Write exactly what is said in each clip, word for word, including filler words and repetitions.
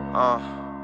Uh.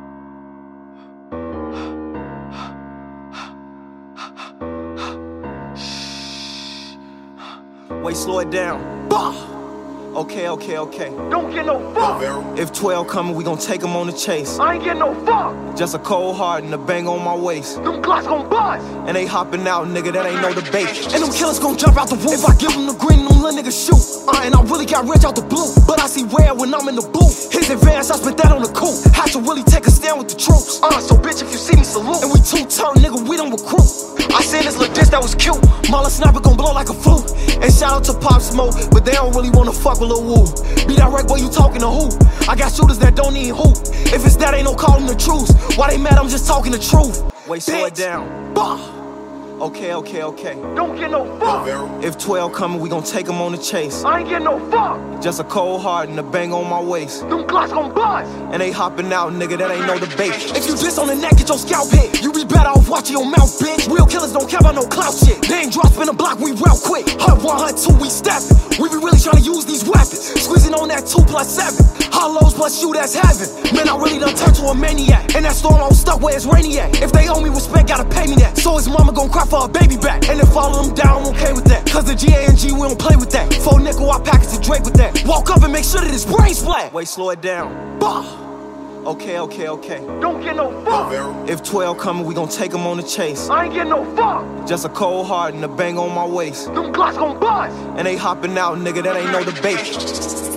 Wait, slow it down. Bah! Okay, okay, okay. Don't get no fuck. If twelve coming, we gon' take 'em on the chase. I ain't getting no fuck. Just a cold heart and a bang on my waist. Them Glocks gon' buzz. And they hopping out, nigga, that ain't no debate. And them killers gon' jump out the roof. If I give them the green, them little niggas shoot. Uh, and I really got rich out the blue. But I see red when I'm in the booth. His advance, I spent that on the coupe. Had to really take a stand with the troops. Uh, so bitch, if you see me, salute. And we two-turn, nigga, we don't recruit. I seen this little diss that was cute. Mala sniper gon' blow like a flute. And shout out to Pop Smoke, but they don't really wanna fuck with Lil Woo. Be direct, boy, you talking to who? I got shooters that don't need hoop. If it's that, ain't no calling the truth. Why they mad? I'm just talking the truth. Wait, slow it Bitch. down. Bah! Okay, okay, okay. Don't get no fuck. If twelve coming, we gon' take 'em on the chase. I ain't getting no fuck. Just a cold heart and a bang on my waist. Them Glocks gon' buzz. And they hopping out, nigga, that ain't no debate. If you diss on the neck, get your scalp hit. You be better off watching your mouth, bitch. Real killers don't care about no clout shit. They ain't drop in the block, we real quick. Hunt one, hunt two, we steppin'. We be really tryna use these weapons. Squeezing on that two plus seven. Hollows plus you, that's heaven. Man, I really done turned to a maniac. And that storm I'm stuck where it's rainy at. If they owe me respect, gotta pay me that. So his mama gon' cry for a baby back. And if all of them down, I'm okay with that. Cause the G A N G, we don't play with that. Four nickel, I package the Drake with that. Walk up and make sure that his brain splat. Wait, slow it down. Bah! Okay, okay, okay. Don't get no fuck. If twelve coming, we gon' take 'em on the chase. I ain't getting no fuck. Just a cold heart and a bang on my waist. Them Glocks gon' buzz. And they hopping out, nigga, that ain't no debate.